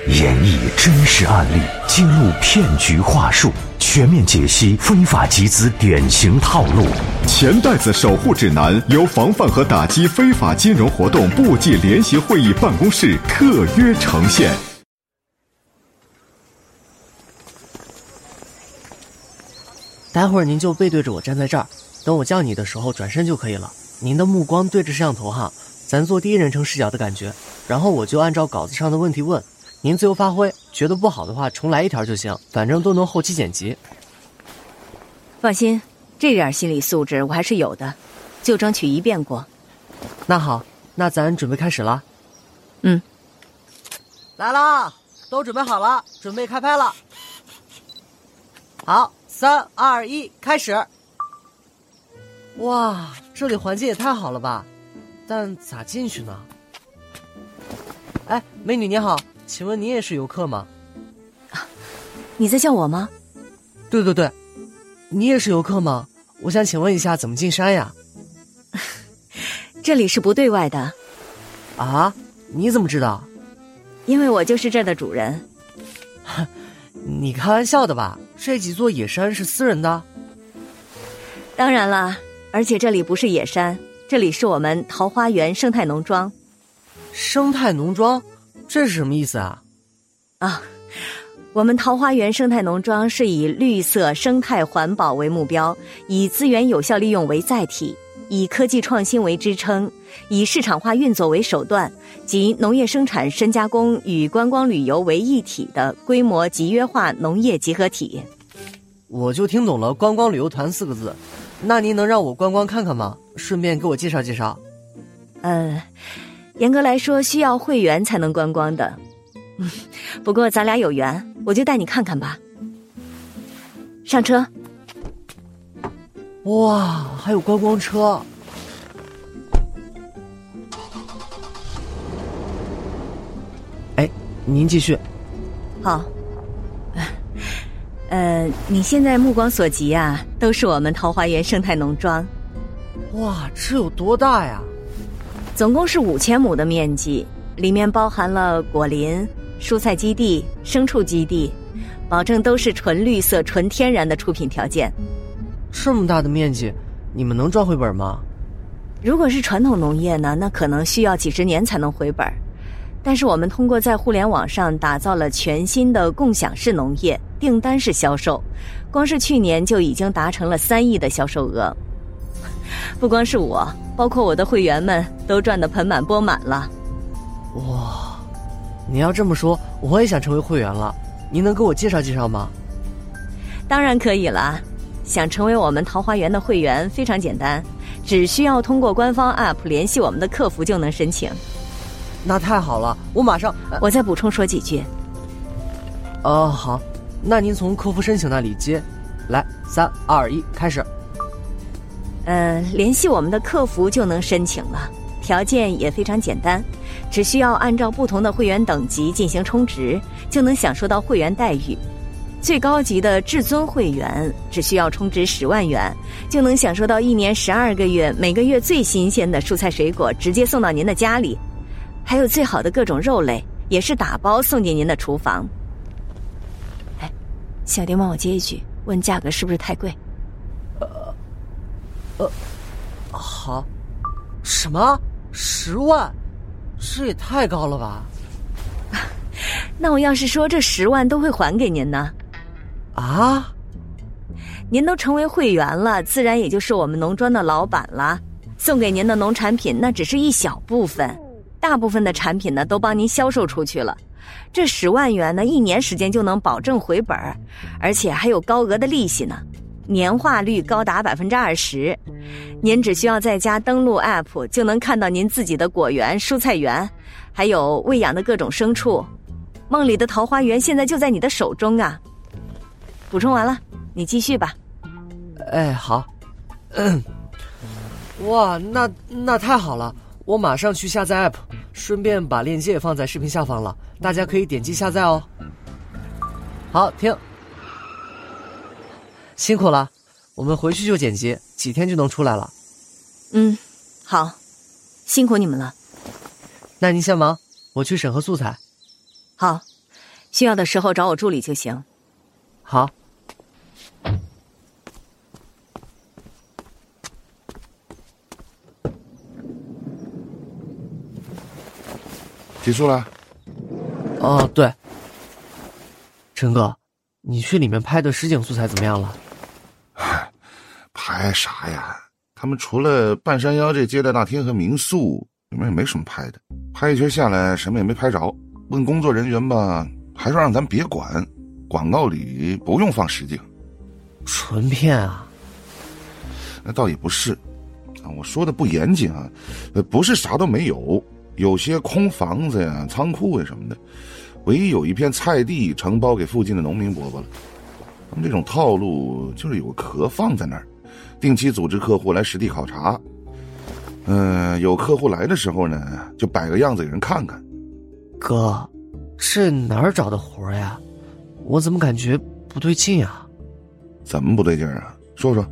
演绎真实案例，揭露骗局话术，全面解析非法集资典型套路。 钱袋子守护指南由防范和打击非法金融活动部际联席会议办公室特约呈现。 待会儿您就背对着我站在这儿，等我叫你的时候转身就可以了。您的目光对着摄像头哈，咱做第一人称视角的感觉，然后我就按照稿子上的问题问，您自由发挥，觉得不好的话重来一条就行，反正都能后期剪辑。 放心，这点心理素质我还是有的，就争取一遍过。 那好，那咱准备开始了。来啦，都准备好了，准备开拍了。好，3、2、1，开始。哇，这里环境也太好了吧，但咋进去呢？哎，美女你好，请问您也是游客吗？ 你在叫我吗？ 对，你也是游客吗？我想请问一下怎么进山呀？ 这里是不对外的。 啊？你怎么知道？ 因为我就是这儿的主人。 你开玩笑的吧？这几座野山是私人的？ 当然了，而且这里不是野山，这里是我们桃花源生态农庄。 生态农庄？这是什么意思啊？ 我们桃花源生态农庄是以绿色生态环保为目标，以资源有效利用为载体，以科技创新为支撑，以市场化运作为手段，及农业生产深加工与观光旅游为一体的规模集约化农业集合体。 我就听懂了观光旅游团4个字，那您能让我观光看看吗？顺便给我介绍介绍。 严格来说需要会员才能观光的。不过咱俩有缘，我就带你看看吧。上车。 哇，还有观光车。哎，您继续。 好。你现在目光所及啊，都是我们桃花源生态农庄。 哇，这有多大呀？ 总共是5000亩的面积，里面包含了果林、蔬菜基地、牲畜基地，保证都是纯绿色、纯天然的出品条件。 这么大的面积，你们能赚回本吗？ 如果是传统农业呢，那可能需要几十年才能回本。但是我们通过在互联网上打造了全新的共享式农业，订单式销售，光是去年就已经达成了3亿的销售额。不光是我，包括我的会员们都赚得盆满钵满了。 哇，你要这么说，我也想成为会员了。您能给我介绍介绍吗？ 当然可以了。想成为我们桃花源的会员非常简单，只需要通过官方 App 联系我们的客服就能申请。 那太好了，我马上。 我再补充说几句。 好，那您从客服申请那里接。来，3、2、1，开始。 联系我们的客服就能申请了，条件也非常简单，只需要按照不同的会员等级进行充值，就能享受到会员待遇。最高级的至尊会员只需要充值10万元，就能享受到1年12个月，每个月最新鲜的蔬菜水果直接送到您的家里，还有最好的各种肉类，也是打包送进您的厨房。小丁帮我接一句，问价格是不是太贵？ 好。什么？10万？这也太高了吧？ 那我要是说这10万都会还给您呢？ 啊？ 您都成为会员了，自然也就是我们农庄的老板了。送给您的农产品那只是一小部分，大部分的产品呢都帮您销售出去了。这10万元呢，1年时间就能保证回本，而且还有高额的利息呢，年化率高达20%。您只需要在家登录 App 就能看到您自己的果园、蔬菜园，还有喂养的各种牲畜。梦里的桃花源现在就在你的手中啊！补充完了，你继续吧。 好。哇，那太好了，我马上去下载 App， 顺便把链接也放在视频下方了，大家可以点击下载哦。好，停。辛苦了，我们回去就剪辑，几天就能出来了。 好，辛苦你们了。 那您先忙，我去审核素材。 好， 需要的时候找我助理就行。 好。 结束了？ 哦，对。陈哥，你去里面拍的实景素材怎么样了？ 拍啥呀？他们除了半山腰这接待大厅和民宿，里面也没什么拍的。拍一圈下来，什么也没拍着。问工作人员吧，还说让咱别管，广告里不用放实景。 纯骗啊？ 那倒也不是啊，我说的不严谨啊，不是啥都没有，有些空房子呀、仓库呀什么的，唯一有一片菜地承包给附近的农民伯伯了。他们这种套路就是有个壳放在那儿，定期组织客户来实地考察。有客户来的时候呢，就摆个样子给人看看。 哥，这哪儿找的活呀？我怎么感觉不对劲啊？ 怎么不对劲啊？说说。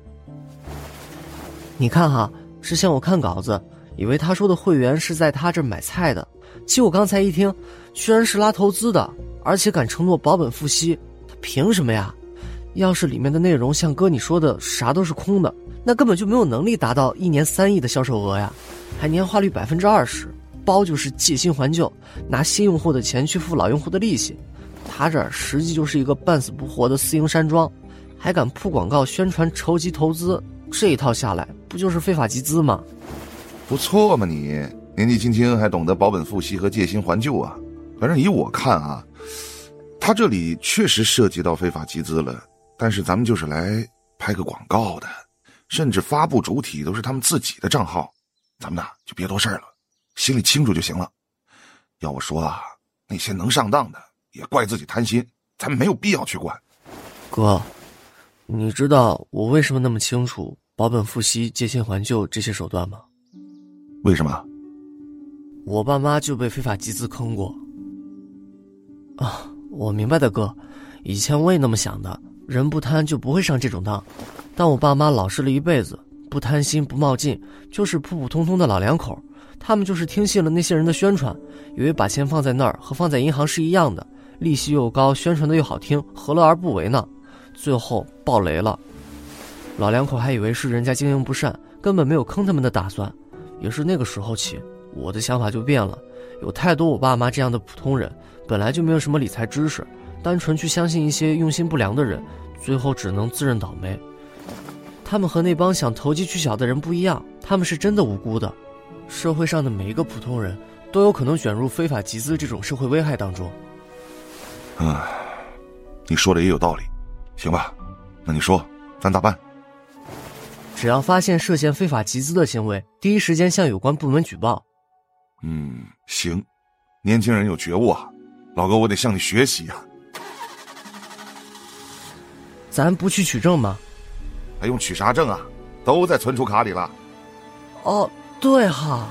你看哈，之前我看稿子，以为他说的会员是在他这儿买菜的，结果刚才一听，居然是拉投资的，而且敢承诺保本付息，他凭什么呀？要是里面的内容像哥你说的啥都是空的，那根本就没有能力达到1年3亿的销售额呀，还年化率20%，包就是借新还旧，拿新用户的钱去付老用户的利息。他这儿实际就是一个半死不活的私营山庄，还敢铺广告宣传筹集投资，这一套下来不就是非法集资吗？ 不错嘛，你年纪轻轻还懂得保本付息和借新还旧啊。反正以我看啊，他这里确实涉及到非法集资了，但是咱们就是来拍个广告的，甚至发布主体都是他们自己的账号，咱们呢就别多事了，心里清楚就行了。要我说啊，那些能上当的也怪自己贪心，咱们没有必要去管。 哥，你知道我为什么那么清楚保本付息、借新还旧这些手段吗？ 为什么？ 我爸妈就被非法集资坑过。啊，我明白的哥，以前我也那么想的，人不贪就不会上这种当。但我爸妈老实了一辈子，不贪心不冒进，就是普普通通的老两口，他们就是听信了那些人的宣传，以为把钱放在那儿和放在银行是一样的，利息又高，宣传的又好听，何乐而不为呢？最后爆雷了。老两口还以为是人家经营不善，根本没有坑他们的打算。也是那个时候起，我的想法就变了。有太多我爸妈这样的普通人，本来就没有什么理财知识，单纯去相信一些用心不良的人，最后只能自认倒霉。他们和那帮想投机取巧的人不一样，他们是真的无辜的。社会上的每一个普通人都有可能卷入非法集资这种社会危害当中。 你说的也有道理。行吧，那你说咱咋办？ 只要发现涉嫌非法集资的行为，第一时间向有关部门举报。 行，年轻人有觉悟啊，老哥我得向你学习啊。 咱不去取证吗？ 还用取啥证啊？都在存储卡里了。 哦，对哈。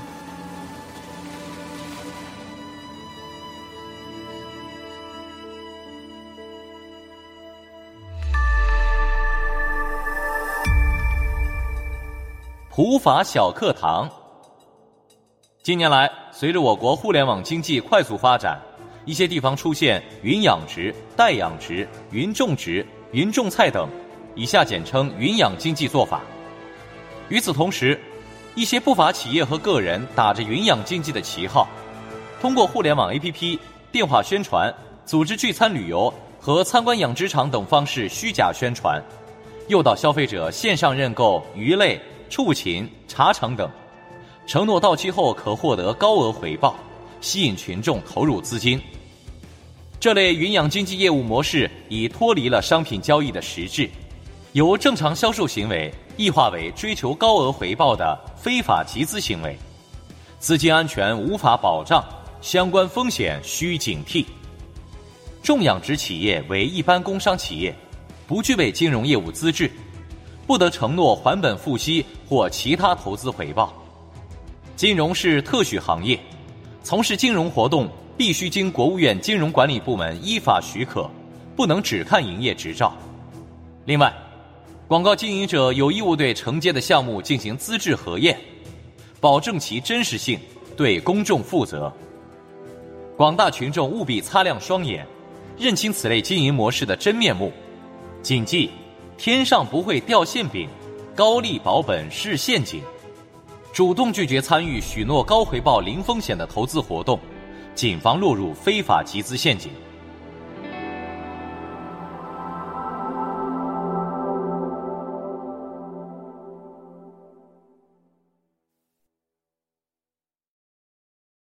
普法小课堂。近年来，随着我国互联网经济快速发展，一些地方出现云养殖、代养殖、云种植、云种菜等，以下简称云养经济做法。与此同时，一些不法企业和个人打着云养经济的旗号，通过互联网 APP、电话宣传、组织聚餐旅游和参观养殖场等方式虚假宣传，诱导消费者线上认购鱼类、畜禽、茶厂等，承诺到期后可获得高额回报，吸引群众投入资金。这类云养经济业务模式已脱离了商品交易的实质，由正常销售行为异化为追求高额回报的非法集资行为，资金安全无法保障，相关风险需警惕。种养殖企业为一般工商企业，不具备金融业务资质，不得承诺还本付息或其他投资回报。金融是特许行业，从事金融活动必须经国务院金融管理部门依法许可，不能只看营业执照。另外，广告经营者有义务对承接的项目进行资质核验，保证其真实性，对公众负责。广大群众务必擦亮双眼， 认清此类经营模式的真面目。谨记，天上不会掉馅饼，高利保本是陷阱。主动拒绝参与许诺高回报零风险的投资活动，谨防落入非法集资陷阱。